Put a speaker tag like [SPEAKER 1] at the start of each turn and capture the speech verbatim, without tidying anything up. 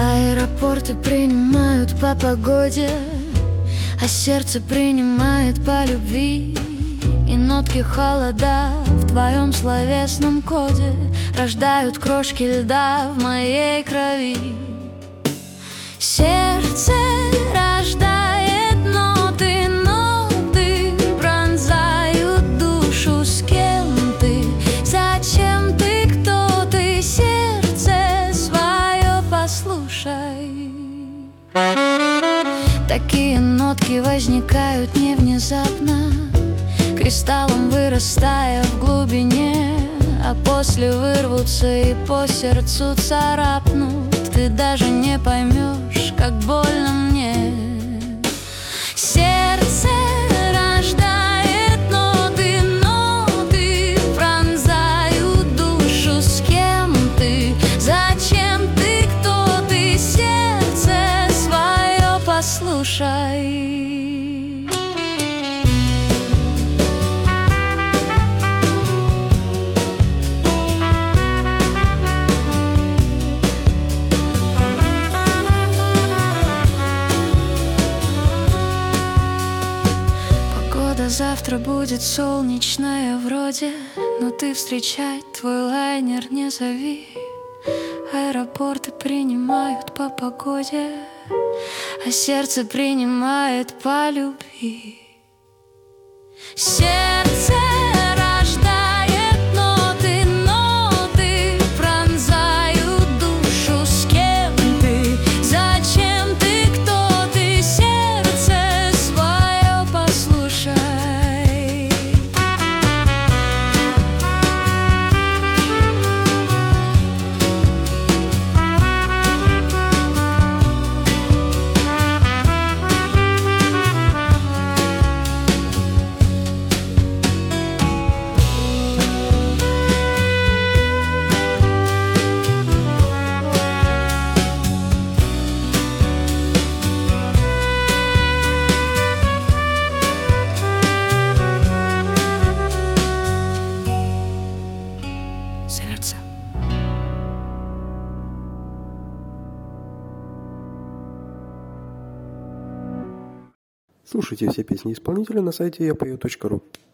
[SPEAKER 1] Аэропорты принимают по погоде, а сердце принимает по любви. И нотки холода в твоем словесном коде рождают крошки льда в моей крови. Сердце рождает ноты, ноты пронзают душу. С кем ты? Зачем ты? Кто ты? Сердце свое послушай. Такие нотки возникают не внезапно, кристаллом вырастая в глубине, а после вырвутся и по сердцу царапнут. Ты даже не поймешь, как больно мне. Сердце рождает ноты, ноты пронзают душу. С кем ты? Зачем ты? Кто ты? Сердце свое послушай. Завтра будет солнечная вроде, но ты встречать твой лайнер не зови. Аэропорты принимают по погоде, а сердце принимает по любви. Сердце рождает ноты, ноты пронзают душу. С кем ты? Зачем ты? Кто ты? Сердце свое послушай.
[SPEAKER 2] Слушайте все песни исполнителя на сайте я пою точка ру.